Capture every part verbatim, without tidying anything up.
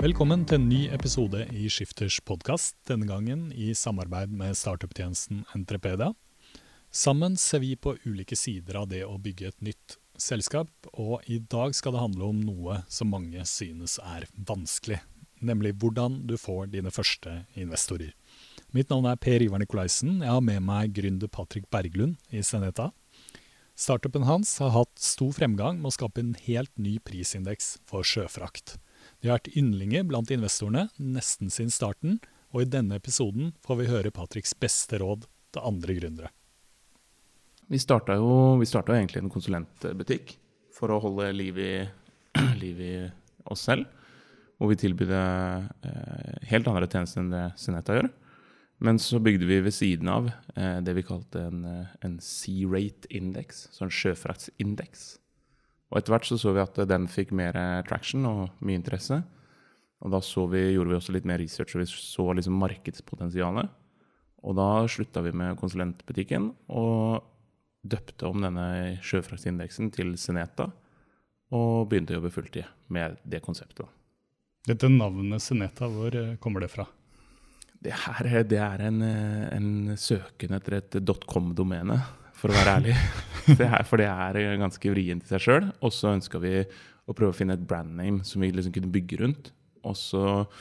Velkommen til en ny episode i Skifters podcast, denne gangen i samarbeid med startup-tjenesten Entrepedia. Sammen ser vi på ulike sider av det å bygge et nytt selskap, og i dag skal det handle om noe som mange synes er vanskelig, nemlig hvordan du får dine første investorer. Mitt navn er Per Ivar Nikolaisen, jeg har med meg gründer Patrick Berglund i Zeneta. Startupen hans har hatt stor fremgang med å skape en helt ny prisindeks for sjøfrakt. De har vært yndlinger blant investorene nesten siden starten, og i denne episoden får vi høre Patricks beste råd til andre gründere. Vi startet jo, vi startet jo egentlig en konsulentbutikk for å holde liv i, liv i oss selv, hvor vi tilbydde eh, helt andre tjenester enn det Zeneta gjør. Men så bygde vi ved siden av eh, det vi kalte en, en C-rate-indeks, så en sjøfraktsindeks. Og etter hvert så så vi at den fikk mer traction og mye interesse. Og da så vi, gjorde vi også litt mer research, og vi så liksom markedspotensialet. Og da sluttet vi med konsulentbutikken og døpte om denne sjøfraktsindeksen til Zeneta og begynte å jobbe fulltid med det konseptet. Dette navnet Zeneta, hvor kommer det fra? Det her det er en, en søken etter et .com-domene, for å være ærlig. Det her, for det er ganske vrient i seg selv. Og så ønsket vi å prøve å finne et brandname som vi liksom kunne bygge rundt. Og så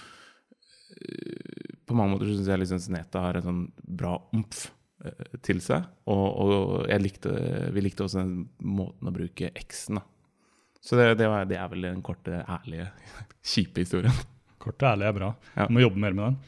på mange måter synes jeg liksom Zeneta har en sånn bra omf til seg. Og, og jeg likte, vi likte også den måten å bruke X-en. Da. Så det, det, var, det er vel den korte, ærlige, kjipe historien. Korte, ærlige er bra. Ja. Du må jobbe mer med den.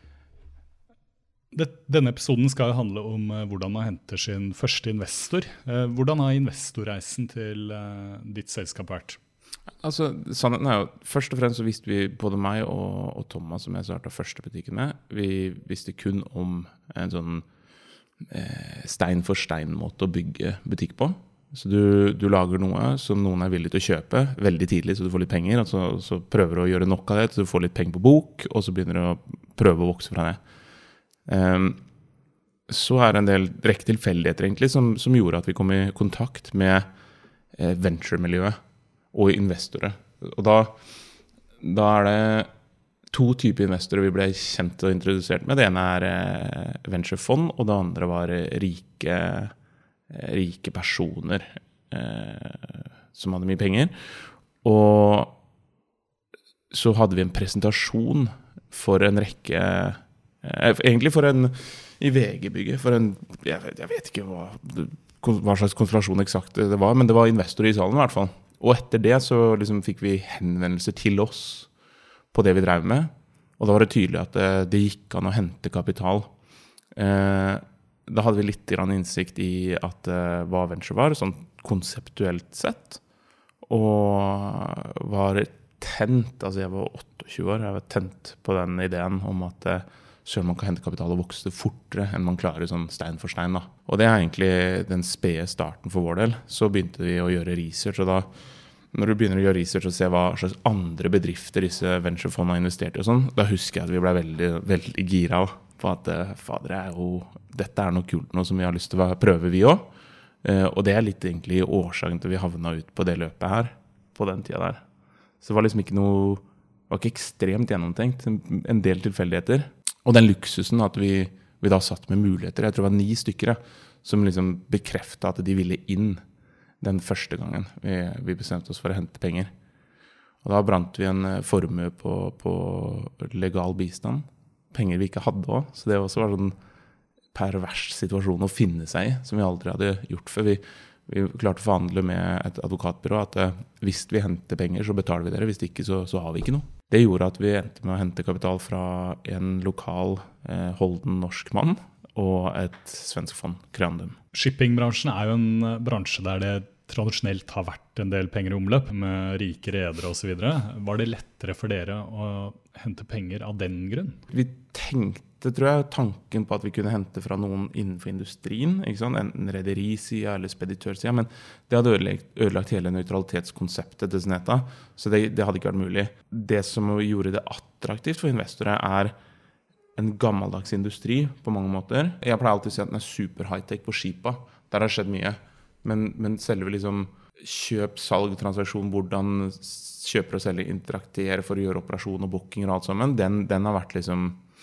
Denne episoden skal handle om hvordan man henter sin første investor. Hvordan har investorreisen til ditt selskap vært? Altså, sannheten er jo, først og fremst så visste vi, både meg og, og Thomas, som jeg startet første butikken med, vi visste kun om en sånn eh, stein for stein måte å bygge butikk på. Så du, du lager noe som noen er villig til å kjøpe veldig tidlig, så du får litt penger, og så, så prøver du å gjøre nok av det, så du får litt penger på bok, og så begynner du å prøve å vokse fra det. Um, så er det en del rekke tilfeldigheter egentlig som, som gjorde at vi kom i kontakt med eh, venture-miljøet og investorer. Og da, da er det to typer investorer vi ble kjent og introdusert med. Det ene er eh, venturefond, og det andre var rike, eh, rike personer eh, som hadde mye penger. Og så hadde vi en presentasjon for en rekke egentlig for en i V G-bygget, for en, jeg vet, jeg vet ikke hva, hva slags konstellasjon eksakt det var, men det var investorer i salen i hvert fall. Og etter det så liksom fikk vi henvendelser til oss på det vi drev med, og da var det tydelig at det, det gikk an å hente kapital. Eh, da hadde vi litt grann innsikt i at eh, hva venture var, sånn konseptuelt sett, og var tent, altså jeg var tjueåtte år, jeg var tent på den ideen om at eh, selv om man kan hente kapital og vokse fortere enn man klarer sånn stein for stein. Da. Og det er egentlig den spede starten for vår del. Så begynte vi å gjøre research, og da, når du begynner å gjøre research og se hva slags andre bedrifter disse venturefondene har investert i og sånn, da husker jeg at vi ble veldig, veldig gira på at fader, er jo, dette er noe kult, noe som vi har lyst til å prøve vi også. Og det er litt egentlig årsaken til vi havnet ut på det løpet her, på den tiden der. Så det var liksom ikke noe, det var ikke ekstremt gjennomtenkt, en del tilfeldigheter. Og den luksusen at vi, vi da satt med muligheter, jeg tror det var ni stykker, som liksom bekreftet at de ville inn den første gangen vi, vi bestemte oss for å hente penger. Og da brant vi en formue på, på legal bistand, penger vi ikke hadde også, så det også var en pervers situasjon å finne seg i, som vi aldri hadde gjort før. Vi, vi klarte å forhandle med et advokatbyrå at hvis vi henter penger, så betaler vi dere, hvis ikke så, så har vi ikke noe. Det gjorde at vi endte med å hente kapital fra en lokal eh, holden norsk mann og et svensk fond, Creandum. Shippingbransjen er jo en bransje der det tradisjonelt har vært en del penger i omløp, med rike redere og så videre. Var det lettere for dere å hente penger av den grunn? Vi tenkte, tror jeg, tanken på at vi kunne hente fra noen innenfor industrien, ikke sant? Enten rederisida eller speditørsida, men det hadde ødelagt, ødelagt hele nøytralitetskonseptet til Zeneta, så det, det hadde ikke vært mulig. Det som gjorde det attraktivt for investorer er en gammeldags industri på mange måter. Jeg pleier alltid å si at den er super high-tech på skipa. Der har skjedd mye. Men, men selve liksom kjøp, salg, transaksjon, hvordan kjøper og selger interakterer for å gjøre operasjon og booking og alt sammen, den, den har vært liksom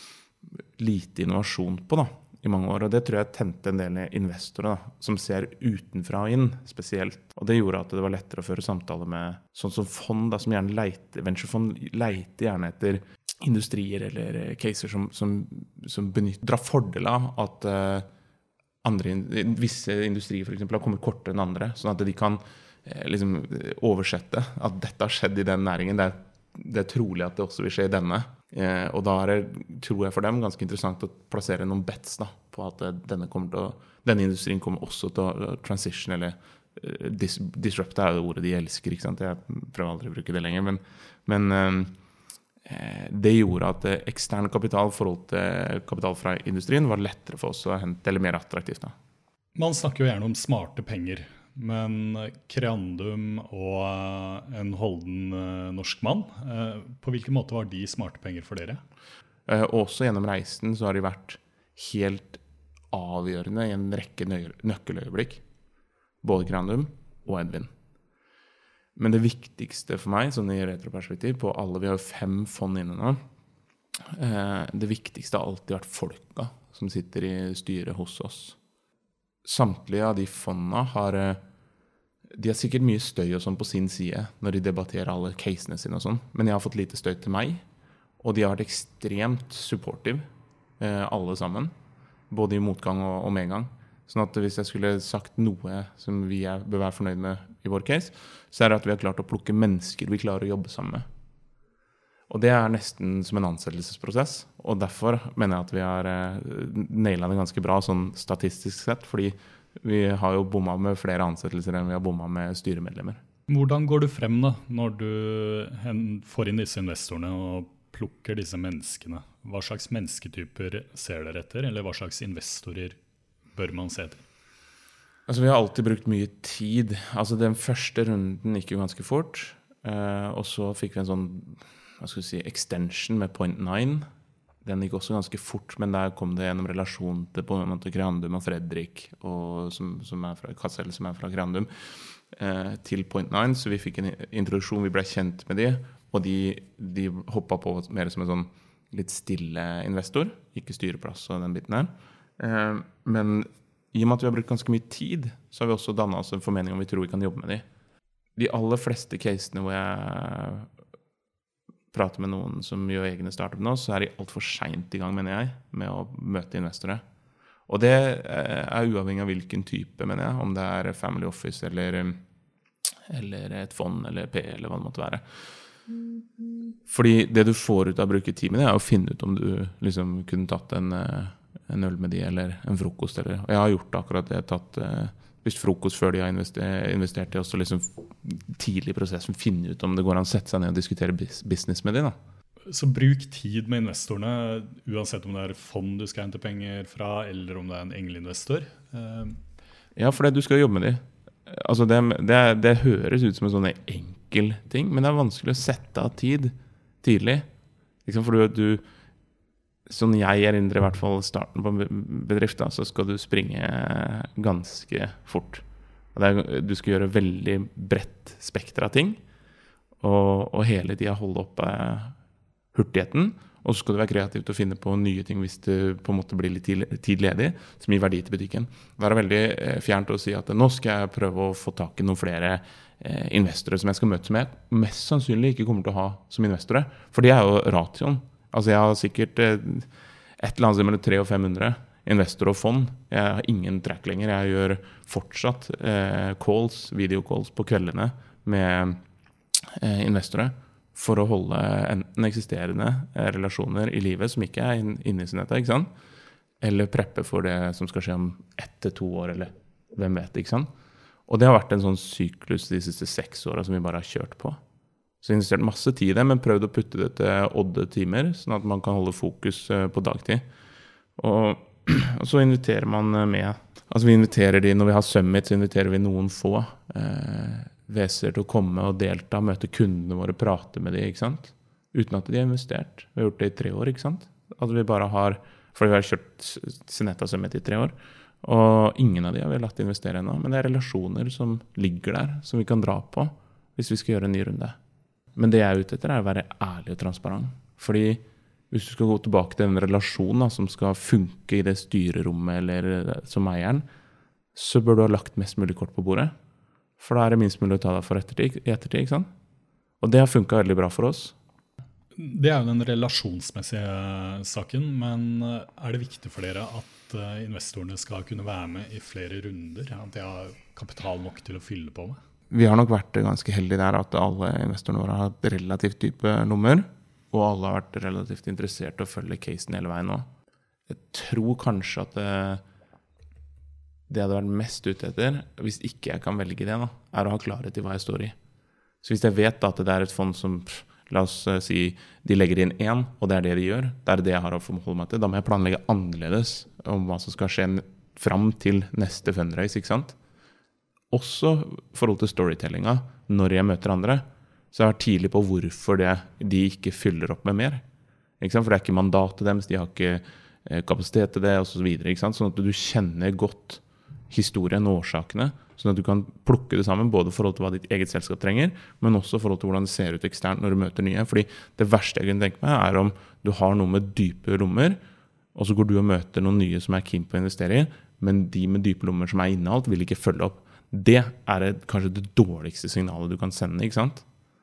lite innovasjon på da, i mange år. Og det tror jeg tente en del investorer da, som ser utenfra og inn spesielt. Og det gjorde at det var lettere å føre samtaler med sånn som fond, da, som gjerne leiter, venturefond leiter gjerne etter industrier eller caser som, som, som benytter, drar fordel av at uh, andre, visse industrier for eksempel har kommet kortere enn andre, sånn at de kan liksom oversette at dette har skjedd i den næringen. Det er, det er trolig at det også vil skje i denne. Eh, og da er det, tror jeg for dem, ganske interessant å plassere noen bets da, på at denne, kommer til å, denne industrien kommer også til å transition, eller uh, dis, disrupt er det ordet de elsker, ikke sant? Jeg prøver aldri å bruke det lenger, men, men eh, det gjorde at ekstern kapital i forhold til kapital fra industrien var lettere for oss å hente, eller mer attraktivt da. Man snakker jo gjerne om smarte penger. Men Creandum og en holden norsk mann, på hvilken måte var de smarte penger for dere? Eh, også gjennom reisen så har de vært helt avgjørende i en rekke nøkkeløyeblikk. Både Creandum og Edvin. Men det viktigste for meg, sånn i retroperspektiv, på alle, vi har jo fem fond inne nå, eh, det viktigste har alltid vært folka som sitter i styret hos oss. Samtlige av de fondene har, de har sikkert mye støy og sånn på sin side når de debatterer alle casene sine og sånn, men jeg har fått lite støy til meg, og de har vært ekstremt supportive, alle sammen, både i motgang og, og medgang. Sånn at hvis jeg skulle sagt noe som vi er, bør være fornøyd med i vår case, så er det at vi har klart å plukke mennesker vi klarer å jobbe sammen med. Og det er nesten som en ansettelsesprosess, og derfor mener jeg at vi har eh, nailet det ganske bra sånn statistisk sett, fordi vi har jo bommet med flere ansettelser enn vi har bommet med styremedlemmer. Hvordan går du frem da, når du får inn disse investorene og plukker disse menneskene? Hva slags mennesketyper ser dere etter, eller hva slags investorer bør man se etter? Altså, vi har alltid brukt mye tid. Altså, den første runden gikk jo ganske fort, eh, og så fikk vi en sånn hva skal vi si, extension med point nine. Den gikk også ganske fort, men der kom det gjennom relasjon til på en måte Creandum og Fredrik, og som, som er fra Kassel, som er fra Creandum, eh, til point nine, så vi fikk en introduksjon, vi ble kjent med de, og de, de hoppet på mer som en sånn litt stille investor, ikke styreplass og den biten her. Eh, men i og med at vi har brukt ganske mye tid, så har vi også dannet oss en formening om vi tror vi kan jobbe med de. De aller fleste casene hvor jeg prater med noen som gjør egne startup nå, så er de alt for sent i gang, mener jeg, med å møte investorer. Og det er uavhengig av hvilken type, mener jeg, om det er family office eller, eller et fond eller P, eller hva det måtte være. Fordi det du får ut av å bruke tid med det, er å finne ut om du liksom kunne tatt en, en øl med de, eller en frokost. Eller, og jeg har gjort akkurat det, tatt spist frokost før de har investert, investert i også liksom tidlig i prosessen, finne ut om det går an å sette seg ned og diskutere business med dem. Da. Så bruk tid med investorene, uansett om det er fond du skal hente penger fra, eller om det er en engelinvestor. Ja, for det du skal jobbe med dem. Altså det, det, det høres ut som en sånn enkel ting, men det er vanskelig å sette av tid tidlig. Liksom for du, sånn jeg erindrer i hvert fall starten på en bedrift, da, så skal du springe ganske fort. Og det er, du skal gjøre veldig bredt spekter av ting, og, og hele tiden holde opp eh, hurtigheten, og så skal du være kreativ til å finne på nye ting hvis du på en måte blir litt tid ledig, som gir verdi til butikken. Det er veldig eh, fjernt å si at nå skal jeg prøve å få tak i noen flere eh, investorer som jeg skal møte, som jeg mest sannsynlig ikke kommer til å ha som investorer, for det er jo ratioen. Altså jeg har sikkert et eller annet mellom tre og fem hundre investor og fond. Jeg har ingen track lenger. Jeg gjør fortsatt eh, calls, videocalls på kveldene med eh, investorer for å holde enten eksisterende eh, relasjoner i livet som ikke er inne i sinetta, ikke sant? Eller preppe for det som skal skje om ett til to år, eller hvem vet, ikke sant? Og det har vært en sånn syklus de siste seks årene som vi bare har kjørt på. Så jeg har investert masse tid i det, men prøvd å putte det til åtte timer, sånn at man kan holde fokus på dagtid. Og, og så inviterer man med. Altså vi inviterer de, når vi har summit, så inviterer vi noen få eh, V C-er til å komme og delta, møte kundene våre, prate med de, ikke sant? Uten at de har investert. Vi har gjort det i tre år, ikke sant? At vi bare har, fordi vi har kjørt sinetta summit i tre år, Og ingen av de har vi latt investere ennå, men det er relasjoner som ligger der, som vi kan dra på hvis vi skal gjøre en ny runde. Men det jeg er ute etter er å være ærlig og transparent. Fordi hvis du skal gå tilbake til en relasjon da, som skal funke i det styrerommet eller som eieren, så bør du ha lagt mest mulig kort på bordet. For da er det minst mulig å ta deg for ettertid, i ettertid, ikke sant? Og det har funket veldig bra for oss. Det er jo den relasjonsmessige saken, men er det viktig for dere at investorene skal kunne være med i flere runder, at de har kapital nok til å fylle på med? Vi har nok vært ganske heldige der at alle investorene våre har hatt relativt dype nummer, og alle har vært relativt interessert i å følge casen hele veien nå. Jeg tror kanskje at det, det hadde vært mest ute etter, hvis ikke jeg kan velge det, da, er å ha klarhet i hva jeg står i. Så hvis jeg vet da, at det er et fond som, la oss si, de legger inn én, og det er det de gjør, det er det jeg har å forholde meg til, da må jeg planlegge annerledes om hva som skal skje frem til neste fundraise, ikke sant? Også i forhold til storytellinga, når jeg møter andre, så jeg har vært tidlig på hvorfor det, de ikke fyller opp med mer. Ikke sant? For det er ikke mandatet deres, de har ikke kapasitet til det, og så videre. Ikke sant? Sånn at du kjenner godt historien og årsakene, sånn at du kan plukke det sammen, både i forhold til hva ditt eget selskap trenger, men også i forhold til hvordan det ser ut eksternt når du møter nye. Fordi det verste jeg kan tenke meg er om du har noe med dype lommer, og så går du og møter noen nye som er keen på å investere i, men de med dype lommer som er innholdt vil ikke følge opp. Det er et, kanskje det dårligste signalet du kan sende, ikke sant?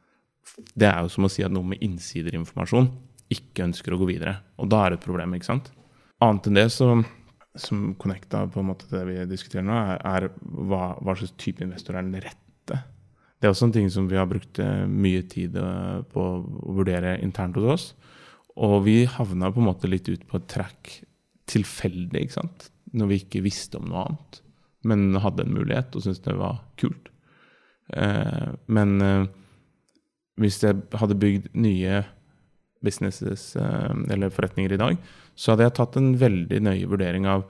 Det er jo som å si at noe med innsiderinformasjon ikke ønsker å gå videre, og da er det et problem, ikke sant? Annet enn det så, som connecta på en måte til det vi diskuterer nå, er, er hva, hva slags type investor er den rette. Det er også en ting som vi har brukt mye tid på å vurdere internt hos oss, og vi havna på en måte litt ut på et track tilfeldig, ikke sant? Når vi ikke visste om noe annet, men hadde en mulighet og syntes det var kult. Eh, men eh, hvis jeg hadde bygd nye businesses eh, eller forretninger i dag, så hadde jeg tatt en veldig nøye vurdering av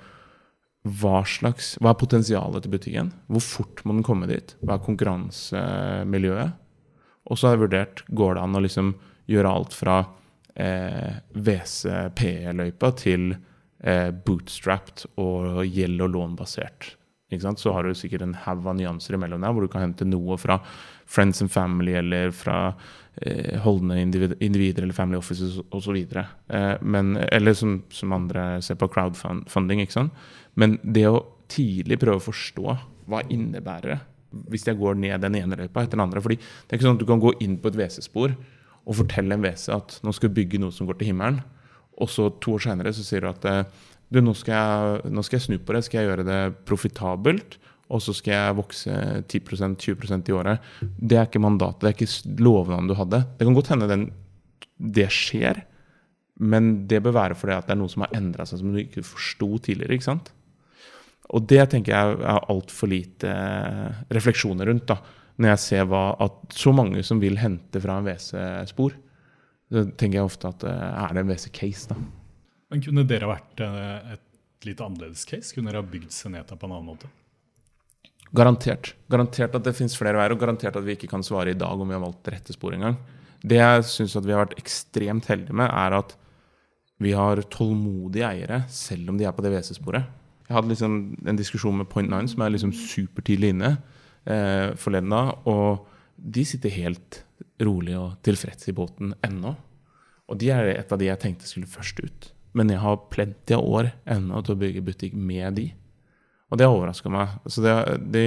hva slags, hva er potensialet til butikken, hvor fort må den komme dit, hva er konkurransemiljøet, og så har jeg vurdert, går det an å liksom gjøre alt fra eh, V C P-løypa til eh, bootstrapped og gjeld- og lånbasert. Ikke sant? Så har du sikkert en hav av nyanser imellom der, hvor du kan hente noe fra friends and family, eller fra eh, holdende individ, individer, eller family offices, og så videre. Eh, men, eller som, som andre ser på crowdfunding, ikke sant? Men det å tidlig prøve å forstå hva innebærer det, hvis jeg går ned den ene løypa etter den andre, fordi det er ikke sånn at du kan gå inn på et V C-spor og fortelle en V C at nå skal du bygge noe som går til himmelen, og så to år senere så sier du at du, nå, skal jeg, nå skal jeg snu på det, skal jeg gjøre det profitabelt, og så skal jeg vokse ti prosent, tjue prosent i året. Det er ikke mandatet, det er ikke lovnaden du hadde. Det kan godt hende den, det skjer, men det bør være fordi at det er noe som har endret seg, som du ikke forstod tidligere, ikke sant? Og det tenker jeg er alt for lite refleksjoner rundt, da. Når jeg ser hva, at så mange som vil hente fra en V C-spor, så tenker jeg ofte at er det en V C-case, da. Men kunne dere vært et litt annerledes case? Kunne dere ha bygd Zeneta på en annen måte? Garantert. Garantert at det finnes flere veier, og garantert at vi ikke kan svare i dag om vi har valgt rette spor en gang. Det jeg synes at vi har vært ekstremt heldige med, er at vi har tålmodige eiere, selv om de er på det V C-sporet. Jeg hadde liksom en diskusjon med Point Nine, som er liksom supertidlig inne eh, forleden da, og de sitter helt rolig og tilfreds i båten ennå. Og de er et av de jeg tenkte skulle først ut. Men jeg har plenty av år ennå til å bygge butikk med de. Og det har overrasket meg. Så det, det,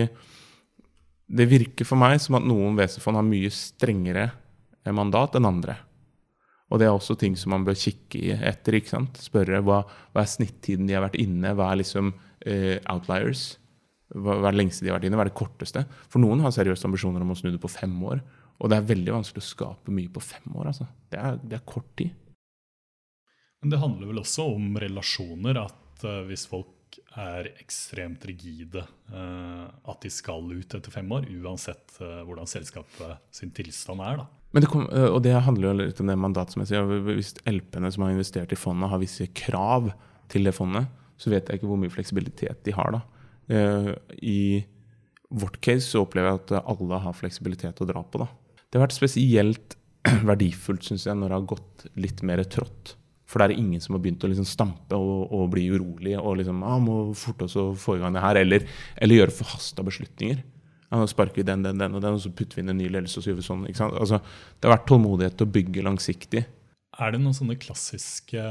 det virker for meg som at noen V C-fond har mye strengere mandat enn andre. Og det er også ting som man bør kikke etter, ikke sant? Spørre hva, hva er snittiden de har vært inne, hva er liksom uh, outliers, hva, hva er det lengste de har vært inne, hva er det korteste. For noen har seriøse ambisjoner om å snu det på fem år, og det er veldig vanskelig å skape mye på fem år. Altså. Det, er, det er kort tid. Men det handler vel også om relasjoner, at uh, hvis folk er ekstremt rigide, uh, at de skal ut etter fem år, uansett uh, hvordan selskapet sin tilstand er da. Men det kom, og det handler jo litt om det mandat som jeg sier. Hvis L P-ene som har investert i fondet har visse krav til det fondet, så vet jeg ikke hvor mye fleksibilitet de har da. Uh, I vårt case så opplever jeg at alle har fleksibilitet å dra på da. Det har vært spesielt verdifullt, synes jeg, når det har gått litt mer trått. For det er ingen som har begynt å liksom stampe og, og bli urolig og liksom, ah, må forte oss å få i gang det her, eller, eller gjøre forhastet beslutninger. Ja, nå sparker vi den, den, den og den, og så putter vi inn en ny ledelse og så gjør vi sånn. Ikke sant? Altså, det har vært tålmodighet til å bygge langsiktig. Er det noen sånne klassiske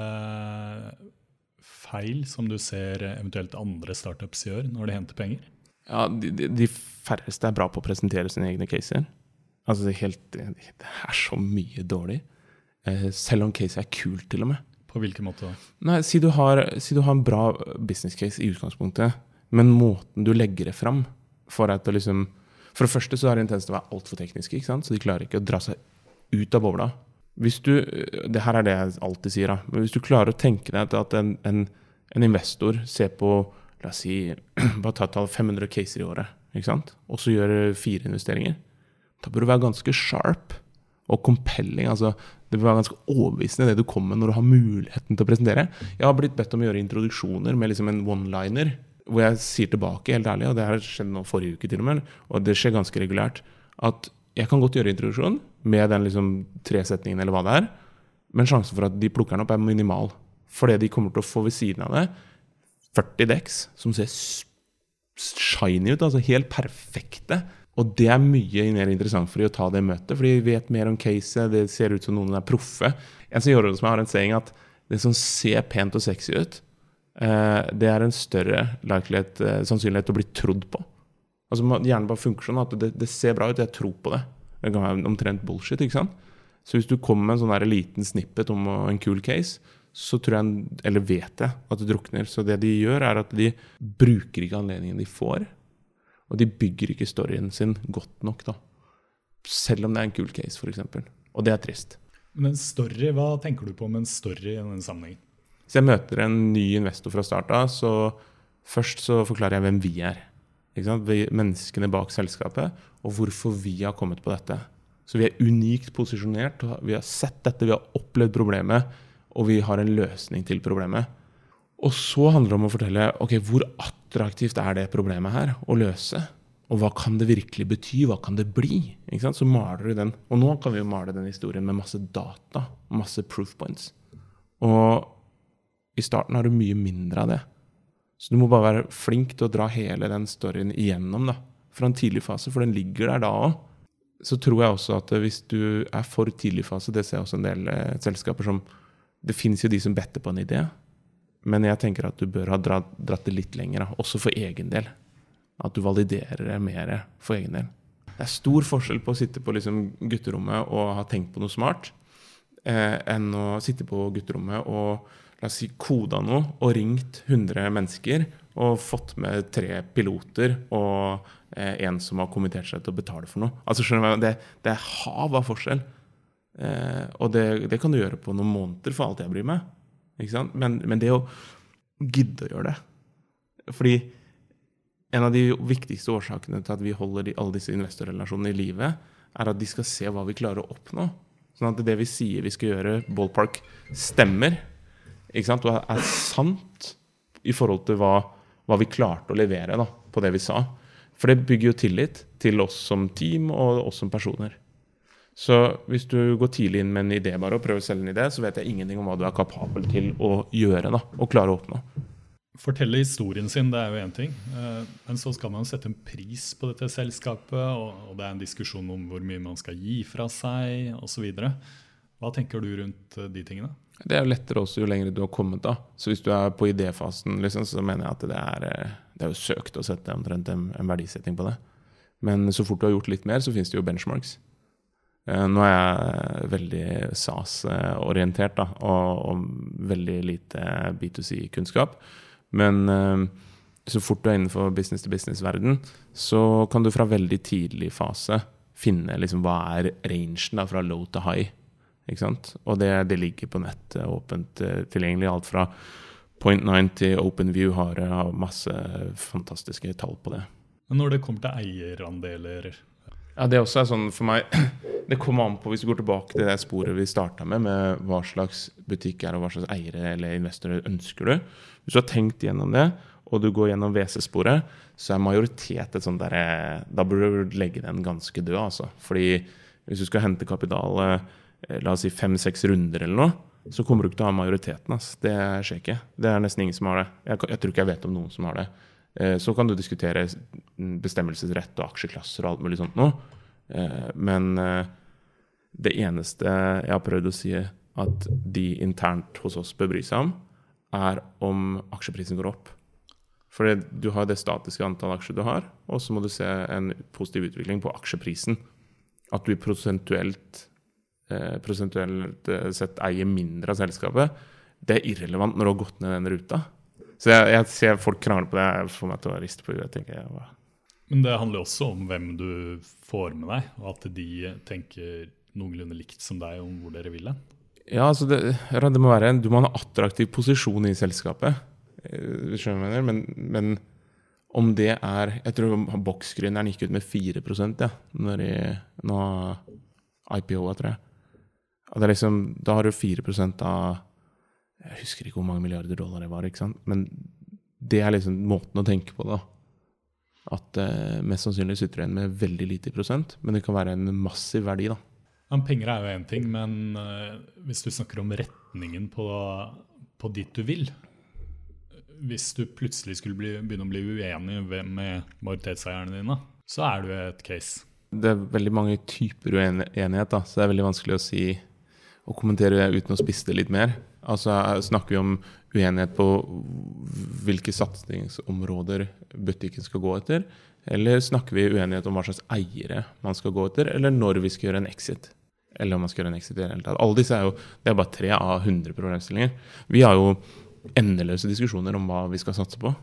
feil som du ser eventuelt andre startups gjør når de henter penger? Ja, de, de, de færreste er bra på å presentere sine egne caser. Altså, det er, helt, det er så mye dårlig. Selv om case er kult til og med. På hvilken måte da? Nei, si du, har, si du har en bra business case i utgangspunktet, men måten du legger det fram for at det liksom, for det første så er det en tendens til å være alt for tekniske, ikke sant? Så de klarer ikke å dra seg ut av bobla. Hvis du, det her er det jeg alltid sier da, men hvis du klarer å tenke deg at en, en, en investor ser på, la oss si, bare ta et fem hundre caser i året, ikke sant? Og så gjør fire investeringer, da bør du være ganske sharp og compelling, altså det bør være ganske overbevisende det du kommer med når du har muligheten til å presentere. Jeg har blitt bedt om å gjøre introduksjoner med liksom en one-liner, hvor jeg sier tilbake, helt ærlig, og det her skjedde nå forrige uke til og med, og det skjer ganske regulært, at jeg kan godt gjøre introduksjon med den liksom tre setningen eller hva det er, men sjansen for at de plukker den opp er minimal, fordi de kommer til å få ved siden av det førti decks som ser shiny ut, altså helt perfekte. Og det er mye mer interessant for de å ta det møtet, for de vet mer om caset, det ser ut som noen er proffe. En som gjør det som jeg har en saying at det som ser pent og sexy ut, eh, det er en større likelighet, eh, sannsynlighet til å bli trodd på. Altså gjerne bare funker sånn at det, det ser bra ut, jeg tror på det. Det kan være omtrent bullshit, ikke sant? Så hvis du kommer med en sånn der liten snippet om en cool case, så tror jeg, eller vet jeg, at det drukner. Så det de gjør er at de bruker ikke anledningen de får, og de bygger ikke storyen sin godt nok da. Selv om det er en cool case, for eksempel. Og det er trist. Men story, hva tenker du på med en story i denne sammenhengen? Så jeg møter en ny investor fra start av, så først så forklarer jeg hvem vi er. Ikke sant? Vi, menneskene bak selskapet, og hvorfor vi har kommet på dette. Så vi er unikt posisjonert, vi har sett dette, vi har opplevd problemet, og vi har en løsning til problemet. Og så handler det om å fortelle, ok, hvor attraktivt er det problemet her å løse? Og hva kan det virkelig bety? Hva kan det bli? Ikke sant? Så maler du den. Og nå kan vi jo male den historien med masse data, masse proof points. Og i starten har du mye mindre av det. Så du må bare være flink til å dra hele den storyen igjennom da, fra en tidlig fase, for den ligger der da også. Så tror jeg også at hvis du er for tidlig fase, det ser jeg også en del eh, selskaper som, det finnes jo de som better på en idé, men jeg tenker at du bør ha dratt, dratt det litt lenger, da, også for egen del. At du validerer det mer for egen del. Det er stor forskjell på å sitte på liksom gutterommet og ha tenkt på noe smart, eh, enn å sitte på gutterommet og la oss si koda noe og ringt hundre mennesker og fått med tre piloter og eh, en som har kommentert seg til å betale for noe. Altså skjønner du, det, det er hav av forskjell. Eh, og det, det kan du gjøre på noen måneder for alt jeg bryr meg. Ikke sant? Men, men det å gidde å gjøre det. Fordi en av de viktigste årsakene til at vi holder de, alle disse investorrelasjonene i livet, er at de skal se hva vi klarer å oppnå. Sånn at det vi sier vi skal gjøre, ballpark, stemmer. Ikke sant? Og er sant i forhold til hva, hva vi klarte å levere da, på det vi sa. For det bygger jo tillit til oss som team og oss som personer. Så hvis du går tidlig inn med en idé bare og prøver å selge en idé, så vet jeg ingenting om hva du er kapabel til å gjøre da, og klare å oppnå. Fortelle historien sin, det er jo en ting. Men så skal man sette en pris på dette selskapet, og det er en diskusjon om hvor mye man skal gi fra seg, og så videre. Hva tenker du rundt de tingene? Det er jo lettere også jo lenger du har kommet da. Så hvis du er på idéfasen, liksom, så mener jeg at det er, det er jo søkt å sette omtrent en, en verdisetting på det. Men så fort du har gjort litt mer, så finnes det jo benchmarks. Nå er jeg veldig S A S-orientert da, og, og veldig lite B to C-kunnskap. Men så fort du er innenfor business-to-business-verden, så kan du fra veldig tidlig fase finne liksom, hva er rangen da, fra low til high. Ikke sant? Og det, det ligger på nett åpent tilgjengelig. Alt fra Point nine til OpenView har, har masse fantastiske tall på det. Men når det kommer til eierandeler? Ja, det også er sånn for meg, det kommer an på hvis vi går tilbake til det sporet vi startet med, med hva slags butikk er og hva slags eiere eller investorer ønsker du. Hvis du har tenkt gjennom det, og du går gjennom V C-sporet, så er majoritet et sånt der, da burde du legge den ganske død, altså. Fordi hvis du skal hente kapital la oss si fem-seks runder eller noe, så kommer du ikke til å ha majoriteten. Ass. Det skjer ikke. Det er nesten ingen som har det. Jeg, jeg tror ikke jeg vet om noen som har det. Eh, så kan du diskutere bestemmelsesrett og aksjeklasser og alt mulig sånt nå. Eh, men eh, det eneste jeg har prøvd å si at de internt hos oss bør bry seg om, er om aksjeprisen går opp. For du har det statiske antall aksjer du har, og så må du se en positiv utvikling på aksjeprisen. At du prosentuelt Eh, prosentuelt sett eier mindre av selskapet, det er irrelevant når du har gått ned den ruta. Så jeg, jeg ser folk krangler på det, jeg får meg til å riste på det, tenker jeg. Hva? Men det handler også om hvem du får med deg, og at de tenker noenlunde likt som deg om hvor dere vil. Ja, altså det, det må være en, du må ha en attraktiv posisjon i selskapet, du skjønner hva jeg mener, men, men om det er, jeg tror Box-gründeren gikk ut med fire prosent, ja, når jeg, nå I P O, tror jeg. Og det er liksom, da har du fire prosent av, jeg husker ikke hvor mange milliarder dollar det var, ikke sant? Men det er liksom måten å tenke på da. At eh, mest sannsynlig sitter du igjen med veldig lite prosent, men det kan være en massiv verdi da. Ja, penger er jo en ting, men uh, hvis du snakker om retningen på, på dit du vil, hvis du plutselig skulle bli, begynne å bli uenig med majoritetseierne dine, så er du et case. Det er veldig mange typer uenighet da, så det er veldig vanskelig å si og kommentere uten å spisse det litt mer. Altså snakker vi om uenighet på hvilke satsingsområder butikken skal gå etter, eller snakker vi uenighet om hva slags eiere man skal gå etter, eller når vi skal gjøre en exit, eller om man skal gjøre en exit i det hele tatt. Alle disse er jo, det er bare tre av hundre problemstillinger. Vi har jo endeløse diskusjoner om hva vi skal satse på,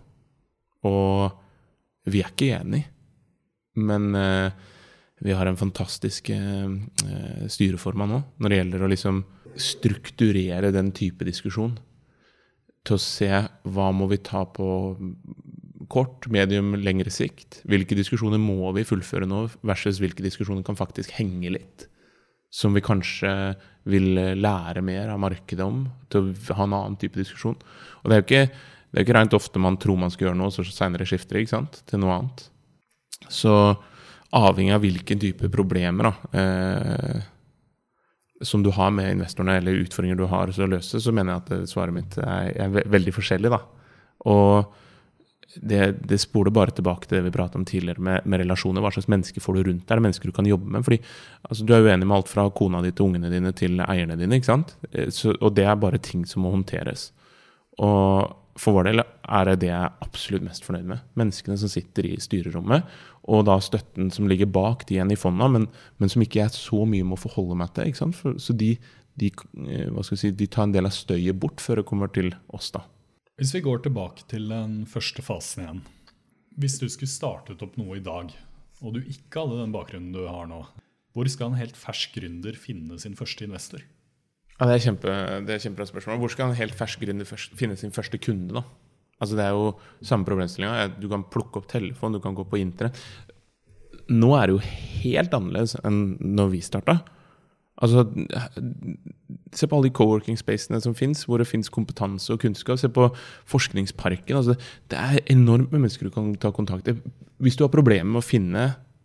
og vi er ikke enige, men eh, vi har en fantastisk eh, styreform nå, når det gjelder å liksom strukturere den type diskusjon, til å se hva må vi ta på kort, medium, lengre sikt, hvilke diskusjoner må vi fullføre nå, versus hvilke diskusjoner kan faktisk henge litt, som vi kanskje vil lære mer av markedet om, til å ha en annen type diskusjon. Og det er jo ikke, det er jo ikke rent ofte man tror man skal gjøre noe, så senere skifter det, ikke sant, til noe annet. Så avhengig av hvilken type problemer da, eh, som du har med investorene, eller utfordringer du har så å løse, så mener jeg at svaret mitt er, er ve- veldig forskjellig da. Og det, det spoler bare tilbake til det vi pratet om tidligere med, med relasjoner. Hva slags mennesker får du rundt deg, mennesker du kan jobbe med. Fordi altså, du er uenig med alt fra kona di til ungene dine til eierne dine, ikke sant? Så, og det er bare ting som må håndteres. Og for vår del er det det jeg er absolutt mest fornøyd med. Menneskene som sitter i styrerommet, og da støtten som ligger bak de igjen i fondet, men, men som ikke er så mye med å forholde meg til, ikke sant? For, så de, de, hva skal jeg si, de tar en del av støyet bort før det kommer til oss da. Hvis vi går tilbake til den første fasen igjen, hvis du skulle startet opp noe i dag, og du ikke hadde den bakgrunnen du har nå, hvor skal en helt fersk gründer finne sin første investor? Ja, det er kjempe, det er kjempebra spørsmål. Hvor skal en helt fersk gründer finne sin første kunde da? Altså det er jo samme problemstilling. Du kan plukke opp telefon, du kan gå på internett. Nå er det jo helt annerledes enn når vi startet. Altså, se på alle de coworking-spacene som finnes, hvor det finnes kompetanse og kunnskap. Se på forskningsparken. Altså, det er enormt med mennesker du kan ta kontakt med. Hvis du har problemer med å finne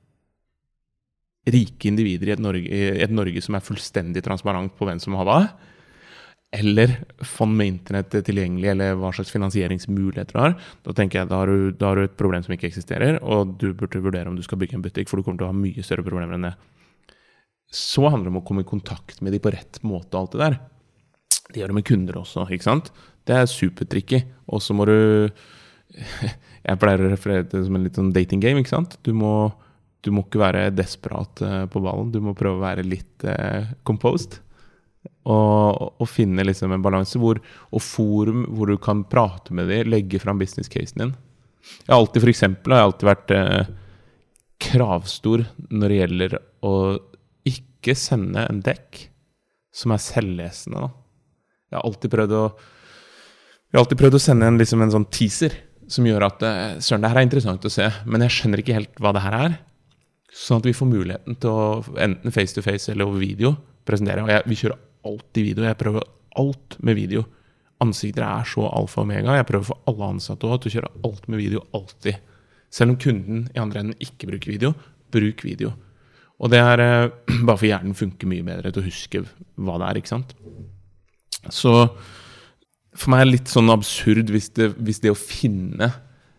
rike individer i et Norge, i et Norge som er fullstendig transparent på hvem som har hva, eller fond med internett tilgjengelig, eller hva slags finansieringsmuligheter du har, da tenker jeg, da har, du, da har du et problem som ikke eksisterer, og du burde vurdere om du skal bygge en butikk, for du kommer til å ha mye større problemer enn det. Så handler det om å komme i kontakt med de på rett måte og alt det der. Det gjør det med kunder også, ikke sant? Det er supertricky, og så må du, jeg pleier å referere til det som en litt sånn dating game, ikke sant? Du må, du må ikke være desperat på ballen, du må prøve å være litt eh, composed, og, og finne liksom en balanse hvor, og forum hvor du kan prate med dem, legge frem business casen din. Jeg har alltid, for eksempel, har jeg alltid vært eh, kravstor når det gjelder å ikke sende en dekk som er selvlesende. Da. Jeg har alltid prøvd å, jeg har alltid prøvd å sende en, liksom en sånn teaser som gjør at søren, det her er interessant å se, men jeg skjønner ikke helt hva det her er. Sånn at vi får muligheten til å enten face to face eller over video presentere. Og jeg, vi kjører alt i video. Jeg prøver alt med video. Ansikter er så alfa og omega. Jeg prøver for alle ansatte også til å kjøre alt med video alltid. Selv om kunden i andre enden ikke bruker video, bruk video. Og det er eh, bare for hjernen funker mye bedre til å huske hva det er, ikke sant? Så for meg er det litt sånn absurd hvis det, hvis det å finne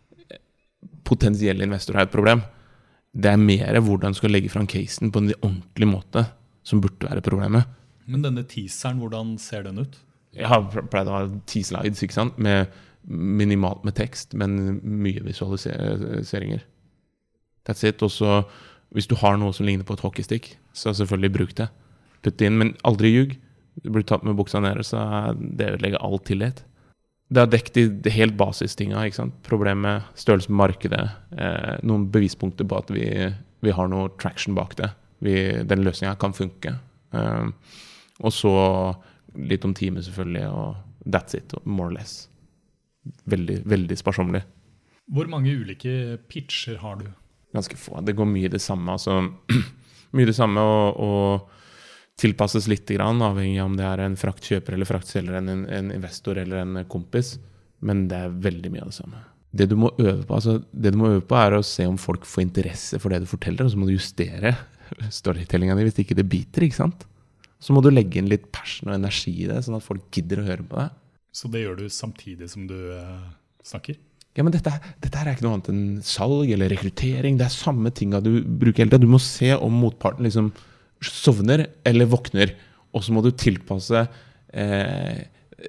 potensielle investorer er et problem. Det er mer hvordan du skal legge fram casen på en ordentlig måte som burde være problemet. Men denne teaseren, hvordan ser den ut? Jeg har pleid å ha ti slides, ikke sant? Med minimalt med tekst, men mye visualiseringer. That's it. Og så, hvis du har noe som ligner på et hockeystick, så selvfølgelig bruk det. Putt det inn, men aldri ljug. Du blir tatt med buksa nede, så det legger all tillit. Det har dekket de helt basistinga, ikke sant? Problemet, størrelse med markedet, eh, noen bevispunkter på at vi, vi har noe traction bak det. Vi, den løsningen kan funke. Um, og så litt om teamet selvfølgelig, og that's it, more or less. Veldig, veldig sparsommelig. Hvor mange ulike pitcher har du? Ganske få. Det går mye det samme. Altså, mye det samme, og, og tilpasses litt grann, avhengig av om det er en fraktkjøper eller fraktselger, en, en investor eller en kompis. Men det er veldig mye av det samme. Det du må øve på, altså, det du må øve på er å se om folk får interesse for det du forteller, og så må du justere storytellingen din hvis ikke det biter, ikke sant? Så må du legge inn litt passion og energi i det, sånn at folk gidder å høre på det. Så det gjør du samtidig som du uh, snakker? Ja, men dette, dette er ikke noe annet enn salg eller rekruttering. Det er samme tinga du bruker hele tiden. Du må se om motparten liksom sovner eller våkner, og så må du tilpasse eh,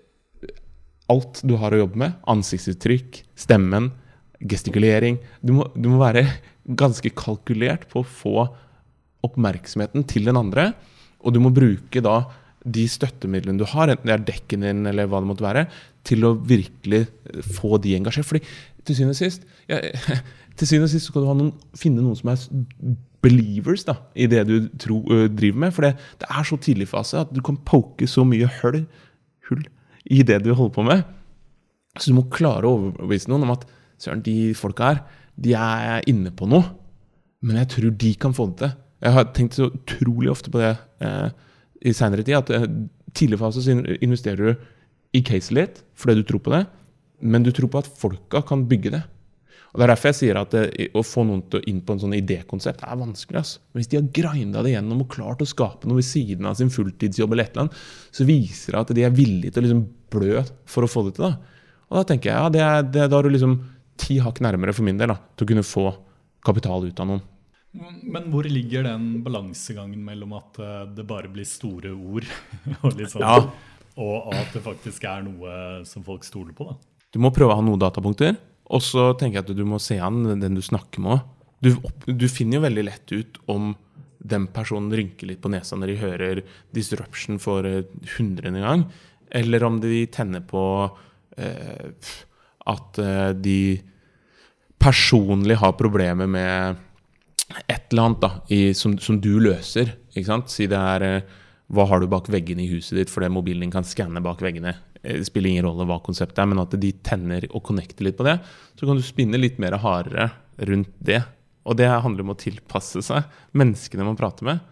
alt du har å jobbe med. Ansiktsuttrykk, stemmen, gestikulering. Du må, du må være ganske kalkulert på å få oppmerksomheten til den andre, og du må bruke da de støttemidlene du har, enten det er dekken din eller hva det måtte være, til å virkelig få de engasjert. Fordi til syvende og sist, ja, til syvende og sist skal du ha noen, finne noen som er believers da, i det du tro, uh, driver med. For det, det er så tidlig fase at du kan poke så mye hull, hull i det du holder på med. Så du må klare å overbevise noen om at søren, de folka her, de er inne på noe, men jeg tror de kan få det til. Jeg har tenkt så utrolig ofte på det eh, i senere tid, at eh, tidlig fase så investerer du i case litt, fordi du tror på det, men du tror på at folka kan bygge det. Og det er derfor jeg sier at det, å få noen til inn på en sånn idékonsept er vanskelig. Altså. Hvis de har grindet det gjennom og klart å skape noe ved siden av sin fulltidsjobb eller et eller annet, så viser det at de er villige til å liksom blø for å få det til. Da. Og da tenker jeg, ja, det er, det, da er du liksom ti hakk nærmere for min del da, til å kunne få kapital ut av noen. Men hvor ligger den balansegangen mellom at det bare blir store ord og, litt sånn, ja. Og at det faktisk er noe som folk stoler på? Da? Du må prøve å ha noen datapunkter, og så tenker jeg at du må se an den du snakker med. Du, du finner jo veldig lett ut om den personen rynker litt på nesa når de hører disruption for hundrende gang, eller om de tenner på eh, at de personlig har problemer med et eller annet da, i, som, som du løser, ikke sant? Si det er, hva har du bak veggene i huset ditt, fordi mobilen din kan skanne bak veggene. Det spiller ingen rolle hva konseptet er, men at de tenner og connecter litt på det, så kan du spinne litt mer hardere rundt det. Og det handler om å tilpasse seg menneskene man prater med.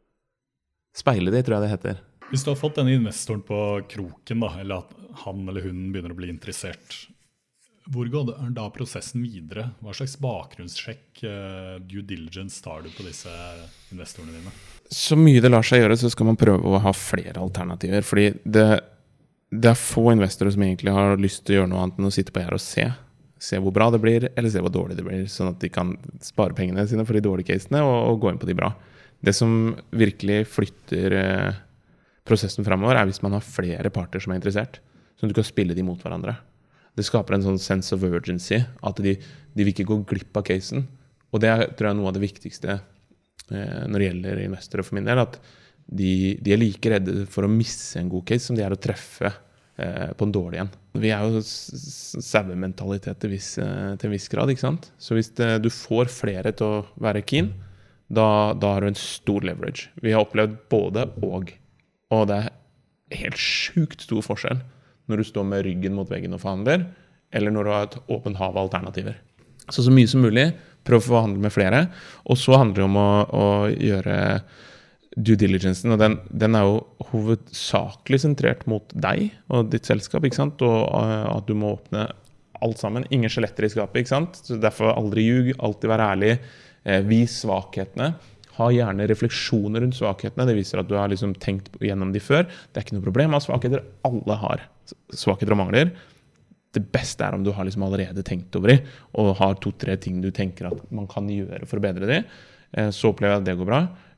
Speile det, tror jeg det heter. Hvis du har fått denne investoren på kroken, da, eller at han eller hun begynner å bli interessert, hvor går da prosessen videre? Hva slags bakgrunnssjekk, uh, due diligence tar du på disse investorene dine? Så mye det lar seg gjøre, så skal man prøve å ha flere alternativer. Fordi det, det er få investorer som egentlig har lyst til å gjøre noe annet enn å sitte på her og se. Se hvor bra det blir, eller se hvor dårlig det blir, sånn at de kan spare pengene sine for de dårlige casene og, og gå inn på de bra. Det som virkelig flytter uh, prosessen fremover er hvis man har flere parter som er interessert, så du kan spille de mot hverandre. Det skaper en sånn sense of urgency, at de, de vil ikke gå glipp av casen. Og det er, tror jeg, noe av det viktigste eh, når det gjelder investorer for min del, at de, de er like redde for å misse en god case som de er å treffe eh, på en dårlig en. Vi er jo sauementalitet til, eh, til en viss grad, ikke sant? Så hvis det, du får flere til å være keen, da, da har du en stor leverage. Vi har opplevd både og, og det er helt sjukt stor forskjell når du står med ryggen mot veggen og forhandler, eller når du har et åpent hav av alternativer. Så så mye som mulig, prøv å forhandle med flere, og så handler det om å, å gjøre due diligencen, og den, den er jo hovedsakelig sentrert mot deg og ditt selskap, ikke sant? Og uh, at du må åpne alt sammen. Ingen skjeletter i skapet, ikke sant? Så derfor aldri ljug, alltid være ærlig, eh, vis svakhetene, Ha gjerne refleksjoner rundt svakhetene. Det viser at du har liksom tenkt gjennom de før. Det er ikke noe problem av svakheter. Alle har svakheter og mangler. Det beste er om du har liksom allerede tenkt over de, og har to-tre ting du tenker at man kan gjøre for å bedre de. Så opplever jeg at det går bra.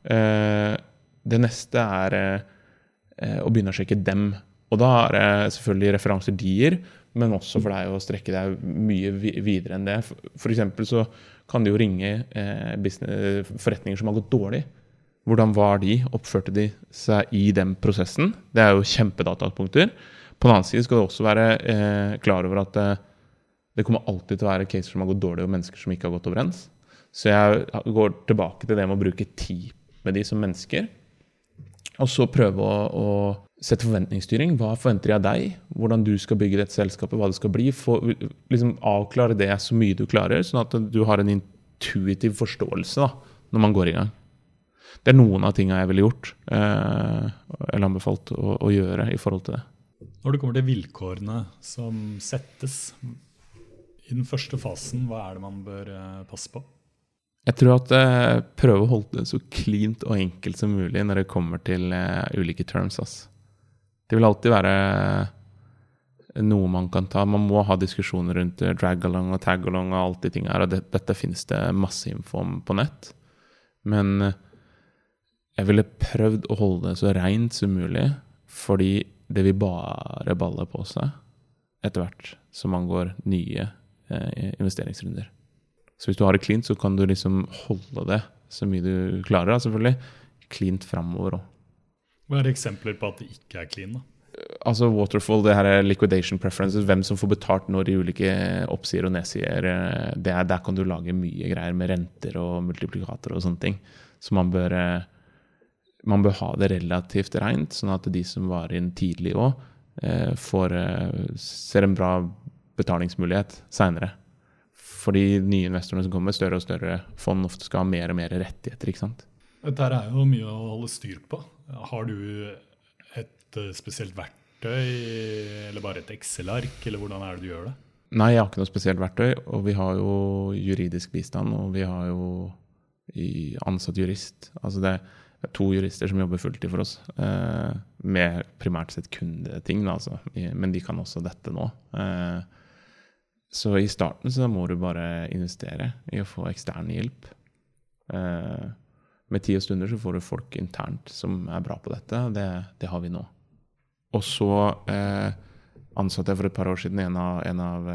Det neste er å begynne å sjekke dem. Og da er det selvfølgelig referanser de gir, men også for deg å strekke deg mye videre enn det. For eksempel så kan de jo ringe eh, business, forretninger som har gått dårlig. Hvordan var de? Oppførte de seg i den prosessen? Det er jo kjempedatapunkter. På den annen side skal du også være eh, klar over at eh, det kommer alltid til å være cases som har gått dårlig og mennesker som ikke har gått overens. Så jeg går tilbake til det med å bruke tid med de som mennesker. Og så prøve å, å sette forventningsstyring. Hva forventer jeg av deg? Hvordan du skal bygge dette selskapet, hva det skal bli. For, liksom avklare det så mye du klarer, sånn at du har en intuitiv forståelse da, når man går i gang. Det er noen av tingene jeg ville gjort, eh, eller anbefalt å, å gjøre i forhold til det. Når det kommer til vilkårene som settes i den første fasen, hva er det man bør eh, passe på? Jeg tror at jeg prøver å holde det så cleant og enkelt som mulig når det kommer til uh, ulike terms. Ass. Det vil alltid være noe man kan ta. Man må ha diskusjoner rundt uh, drag-along og tag-along og alt de tingene her. Og det, dette finnes det masse info om på nett. Men uh, jeg ville prøvd å holde det så rent som mulig, fordi det vil bare balle på seg etter hvert som man går nye uh, investeringsrunder. Så hvis du har det cleant, så kan du liksom holde det så mye du klarer, selvfølgelig. Cleant fremover også. Hva er det eksempler på at det ikke er clean da? Altså waterfall, det her er liquidation preferences, hvem som får betalt når de ulike oppsider og nedsider. Det er, der kan du lage mye greier med renter og multiplikatorer og sånne ting. Så man bør, man bør ha det relativt rent, sånn at de som var inn tidlig også, får, ser en bra betalingsmulighet senere. For de nye investorene som kommer, større og større fond ofte skal ha mer og mer rettigheter, ikke sant? Dette er jo mye å holde styr på. Har du et spesielt verktøy, eller bare et Excel-ark, eller hvordan er det du gjør det? Nei, jeg har ikke noe spesielt verktøy, og vi har jo juridisk bistand, og vi har jo ansatt jurist. Altså det er to jurister som jobber fulltid for oss, eh, med primært sett kundeting, altså. Men de kan også dette nå. Eh, Så i starten så må du bare investere i å få ekstern hjelp. Eh, med tid og stunder så får du folk internt som er bra på dette. Det, det har vi nå. Og så eh, ansatte jeg for et par år siden en, av, en, av,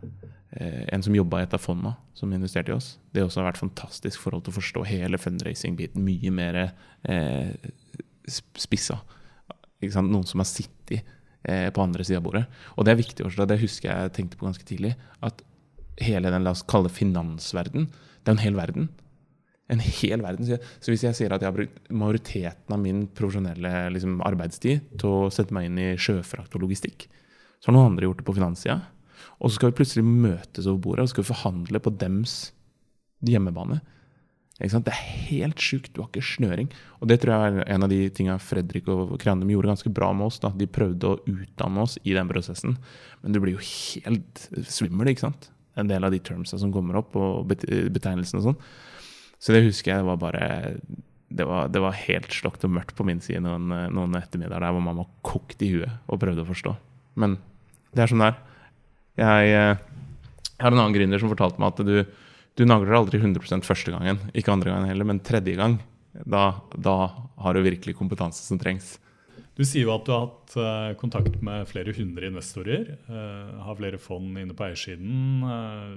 eh, en som jobbet i et av fondene som investerte i oss. Det også har vært fantastisk forhold til å forstå hele fundraising-biten mye mer eh, spissa. Ikke sant? Noen som har sittet på andre siden av bordet. Og det er viktig å forstå, det husker jeg tenkte på ganske tidlig, at hele den, la oss kalle finansverden, det er en hel verden. En hel verden. Så hvis jeg sier at jeg har brukt majoriteten av min profesjonelle liksom, arbeidstid til å sette meg inn i sjøfrakt og logistikk, så har noen andre gjort det på finanssiden. Og så skal vi plutselig møtes over bordet, og så skal vi forhandle på dems hjemmebane. Ikke sant? Det er helt sykt, du har ikke snøring. Og det tror jeg er en av de tingene Fredrik og Krandem gjorde ganske bra med oss. Da. De prøvde å utdanne oss i den prosessen. Men du blir jo helt svimmel, ikke sant? En del av de termsene som kommer opp, og betegnelsene og sånn. Så det husker jeg var bare, det var, det var helt slokt og mørkt på min side noen, noen ettermiddager der hvor man var kokt i huet og prøvde å forstå. Men det er sånn der. Jeg, jeg har en annen gründer som fortalte meg at du Du nagler aldri hundre prosent første gangen, ikke andre gangen heller, men tredje gang, da, da har du virkelig kompetanse som trengs. Du sier jo at du har hatt uh, kontakt med flere hundre investorer, uh, har flere fond inne på eiersiden, uh,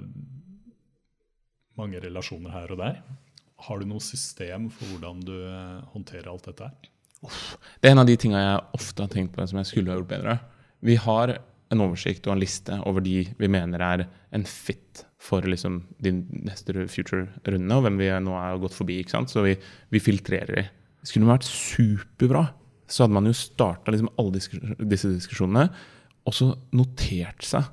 mange relasjoner her og der. Har du noe system for hvordan du uh, håndterer alt dette her? Uff, det er en av de tingene jeg ofte har tenkt på som jeg skulle ha gjort bedre. Vi har en oversikt og en liste over de vi mener er en fit for liksom de neste future-rundene, og hvem vi nå er gått forbi, ikke sant? Så vi, vi filtrerer det. Det skulle vært superbra. Så hadde man jo startet liksom alle disse diskusjonene, og så notert seg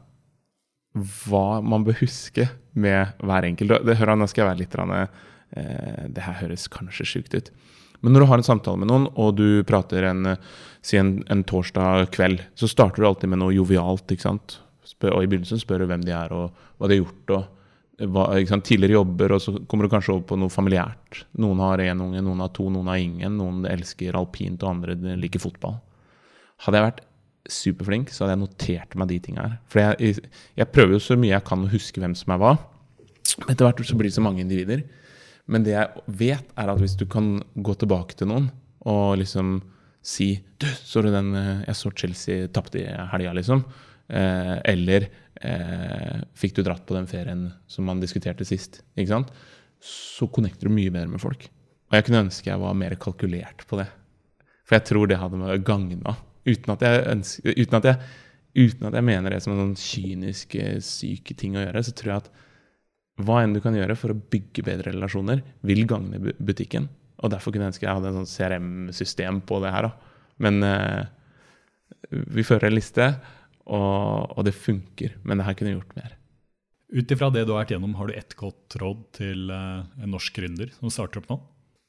hva man bør huske med hver enkelt. Det hører, nå skal jeg være litt, eh, det her høres kanskje sykt ut. Men når du har en samtale med noen, og du prater en, si en, en torsdag kveld, så starter du alltid med noe jovialt, ikke sant? Spør, og i begynnelsen spør du hvem de er, og hva de har gjort, og hva, ikke sant, tidligere jobber, og så kommer du kanskje over på noe familiært. Noen har en unge, noen har to, noen har ingen. Noen elsker alpint, og andre liker fotball. Hadde jeg vært superflink, så hadde jeg notert meg de tingene her. For jeg, jeg prøver jo så mye jeg kan å huske hvem som er hva. Men etter hvert så blir det så mange individer. Men det jeg vet er at hvis du kan gå tilbake til noen og liksom si, du, så du den, jeg så Chelsea tappte i helga liksom, eh, eller eh, fikk du dratt på den ferien som man diskuterte sist, ikke sant? Så connecter du mye bedre med folk. Og jeg kunne ønske jeg var mer kalkulert på det. For jeg tror det hadde gagnet, uten at jeg ønsker, uten at jeg, uten at jeg mener det som en sånn kynisk, syke ting å gjøre, så tror jeg at hva enn du kan gjøre for å bygge bedre relasjoner vil gagne butikken. Og derfor kunne jeg ønske jeg hadde en sånn C R M-system på det her. Da. Men eh, vi fører en liste, og, og det funker. Men det her kunne gjort mer. Utifra det du har vært gjennom, har du ett godt råd til eh, en norsk gründer som starter opp nå?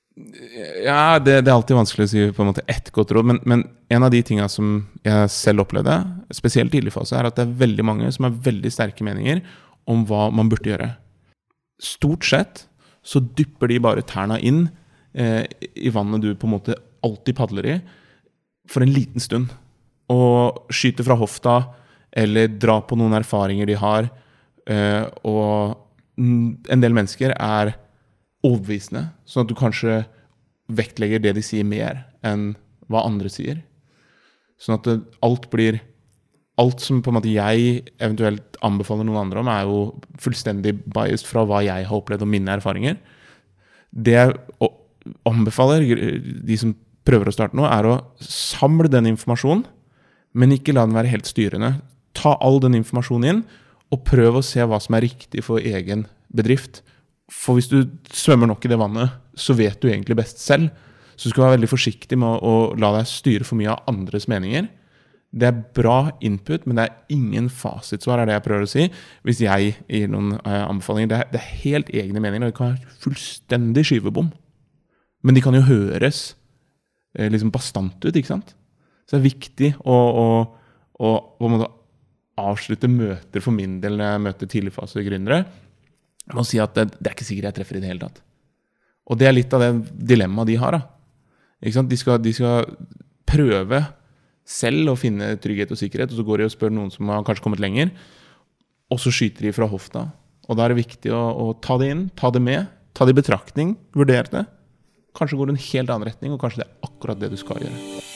Ja, det, det er alltid vanskelig å si på en måte ett godt råd. Men, men en av de tingene som jeg selv opplevde, spesielt tidlig fase, er at det er veldig mange som har veldig sterke meninger om hva man burde gjøre. Stort sett så dypper de bare tærne inn eh, i vannet du på en måte alltid padler i for en liten stund. Og skyter fra hofta, eller drar på noen erfaringer de har. Eh, og en del mennesker er overbevisende, sånn at du kanskje vektlegger det de sier mer enn hva andre sier. Sånn at det, alt blir... Alt som på en måte jeg eventuelt anbefaler noen andre om, er jo fullstendig biased fra hva jeg har opplevd og mine erfaringer. Det jeg anbefaler de som prøver å starte nå, er å samle den informasjonen, men ikke la den være helt styrende. Ta all den informasjonen inn, og prøv å se hva som er riktig for egen bedrift. For hvis du svømmer nok i det vannet, så vet du egentlig best selv. Så du skal være veldig forsiktig med å, å la deg styre for mye av andres meninger. Det er bra input, men det er ingen fasitsvar, er det jeg prøver å si. Hvis jeg gir noen uh, anbefalinger, det er, det er helt egne meninger, og det kan være fullstendig skyvebom. Men de kan jo høres uh, liksom bastant ut, ikke sant? Så det er viktig å, å, å, å måtte avslutte møter for min del når jeg møter tidligfase gründere, med å si at det, det er ikke sikkert jeg treffer i det hele tatt. Og det er litt av det dilemmaet de har, da. Ikke sant? De skal, de skal prøve selv å finne trygghet og sikkerhet, og så går de og spør noen som har kanskje kommet lenger, og så skyter de fra hofta. Og da er det viktig å, å ta det inn, ta det med, ta det i betraktning, vurdere det. Kanskje går det en helt annen retning, og kanskje det er akkurat det du skal gjøre.